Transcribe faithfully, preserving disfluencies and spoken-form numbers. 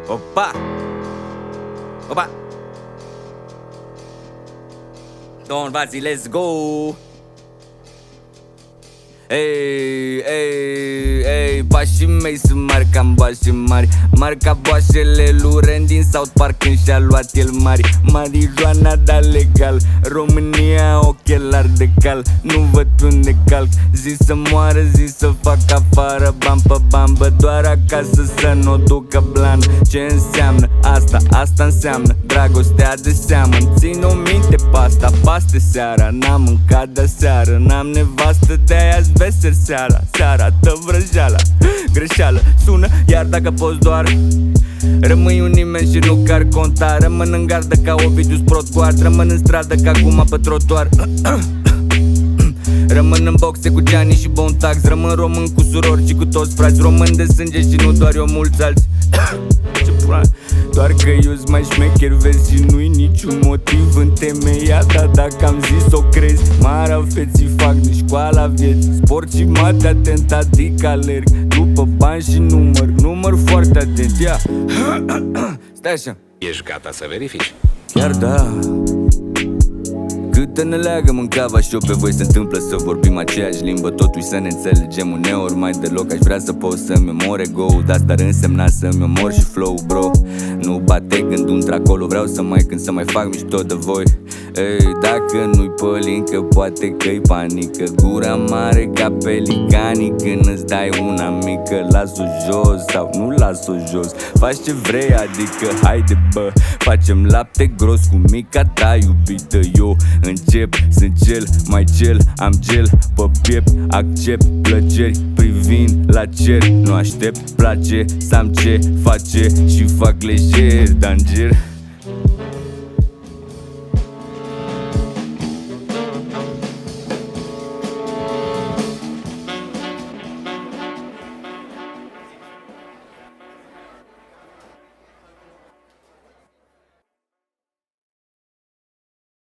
Opa! Opa! Don Vazi, let's go! Ei, ei, ei, pașii mei sunt mari ca boașe mari, mari ca boașele lui Ren din South Park când și-a luat el mari. Marijuana da legal, România ochelar de cal, nu văd unde calc. Zi să moară, zi să fac afară, bam pe bambă, doar acasă să n-o ducă blan. Ce înseamnă asta? Asta înseamnă dragostea de seamă. Țin-o minte pasta, paste seara, n-am mâncat de seară, n-am nevastă, de-aia-s vesel seara. Seara, tă vrăjeala, greșeală, sună, iar dacă poți doar rămâi un nimeni și nu car conta. Rămân în gardă ca Ovidiu Sprotcoart, rămân în stradă ca Guma pe trotuar. Rămân în boxe cu Gianni și Bontax, rămân român cu surori și cu toți frați, român de sânge și nu doar eu, mulți alți. Ce plan? Doar că eu-s mai șmecher, vezi, și nu-i niciun motiv întemeiat. Dar dacă am zis o crezi, marea feții fac din școala vieții, sport și mate atent, adică alerg după bani și număr, număr foarte atent, ia. Stai așa. Ești gata să verifici? Chiar da. Câte ne leagă mâncava și eu pe voi, se întâmplă să vorbim aceeași limbă, totuși să ne înțelegem uneori mai deloc. Aș vrea să pot să-mi omor ego-ul, dar asta ar însemna să-mi omor și flow, bro. Nu bate gândul într-acolo, vreau să mai cânt, să mai fac mișto de voi. Ei, dacă nu-i pălincă, poate că-i panică, gura mare ca pelicanii. Când îți dai una mică, las-o jos sau nu las-o jos, faci ce vrei, adică haide bă, facem lapte gros cu mica ta iubită. Eu încep, sunt cel mai cel, am gel pe piept, accept plăceri privind la cer. Nu aștept, place să am ce face și fac lejer, danger.